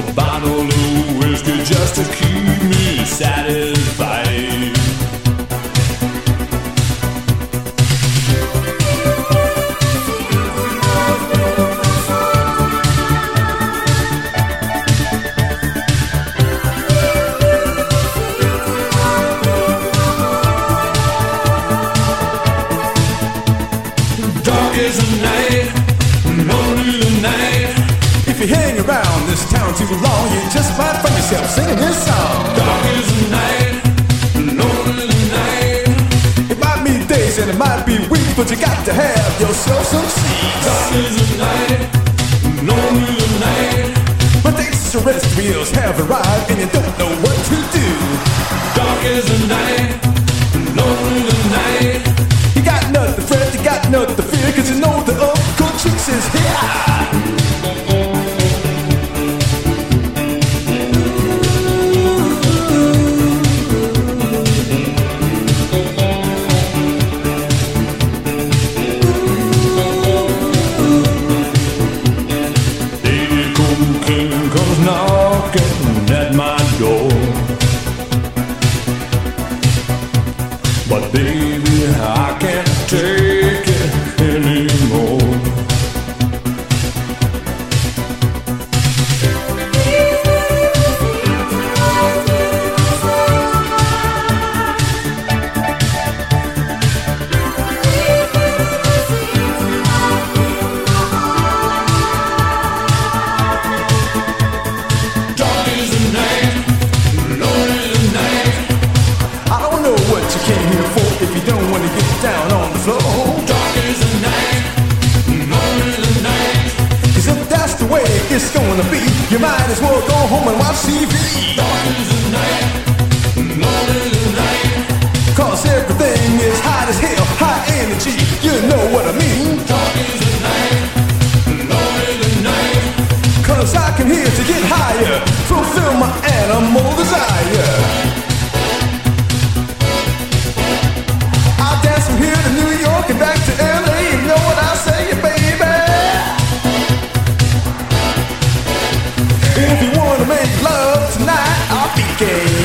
bottle of whiskey just to keep me satisfied. Dark as the night, lonely the night. If you hang around this town too long, you just might find yourself singing this song. Dark as the night, lonely the night. It might be days and it might be weeks, but you got to have yourself some seeds. Dark as the night, lonely the night. But the extraterrestrials have arrived and you don't know what to do. Dark as the night, lonely the night. You got nothing to fret, you got nothing to fear, cause you know the Uncle Tricks is here. Knocking at my door, but baby, I can't take it anymore. If you don't want to get down on the floor, dark as the night, lonely the night. Cause if that's the way it's gonna be, you might as well go home and watch TV. Dark as the night, lonely the night. Cause everything is hot as hell, high energy, you know what I mean. Dark as the night, lonely the night. Cause I came here to get higher, fulfill my animal desire. From here to New York and back to LA, you know what I say, baby. If you wanna make love tonight, I'll be gay.